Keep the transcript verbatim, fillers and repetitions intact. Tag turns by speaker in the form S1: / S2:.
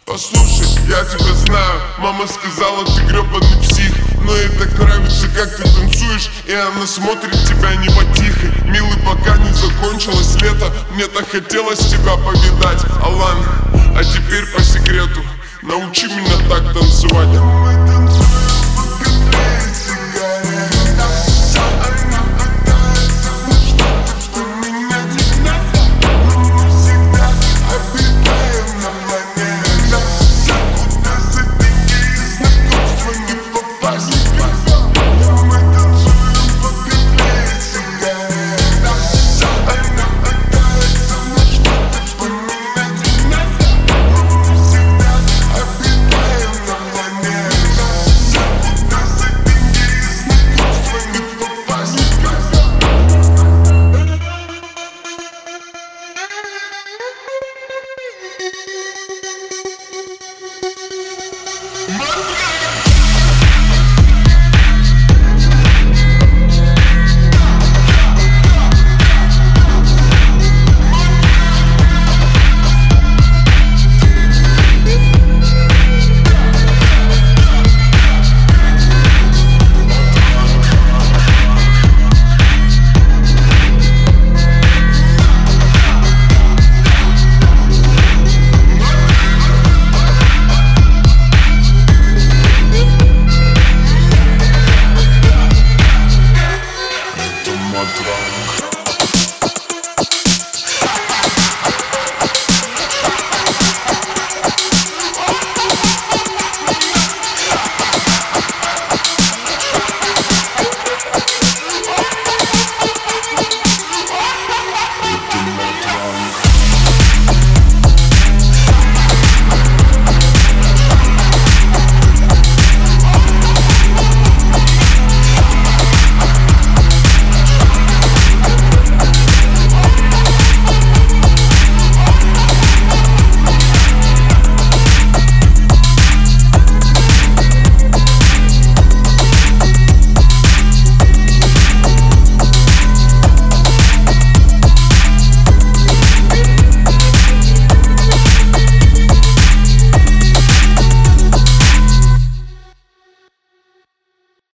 S1: Послушай, я тебя знаю, мама сказала, ты гребаный псих. Но ей так нравится, как ты танцуешь, и она смотрит тебя не потихо. Милый, пока не закончилось лето, мне так хотелось тебя повидать, Алан. А теперь по секрету, научи меня так танцевать.
S2: Thank you.